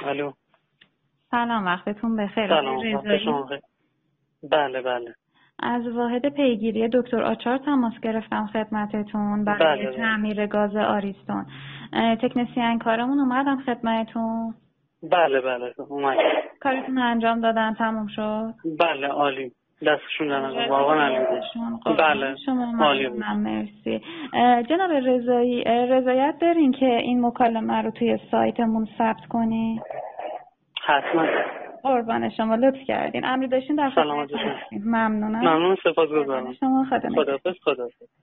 الو. سلام، وقتتون بخیر. سلام، وقت شما بخیر. بله. از واحد پیگیری دکتر آچار تماس گرفتم خدمتتون برای بله. تعمیر گاز آریستون. تکنسین کارمون اومدن خدمتتون. بله اومد. کارتون انجام دادن، تموم شد. بله عالی. دستشون درنه واقعا عالی. بله شما عالی. مرسی. جناب رضایت دارین که این مکالمه رو توی سایتمون ثبت کنین؟ حتما. قربان شما، لطف کردین. امری داشتین در سلامت باشین. ممنونم. ممنون، سپاسگزارم. شما خدمت. خداحافظ.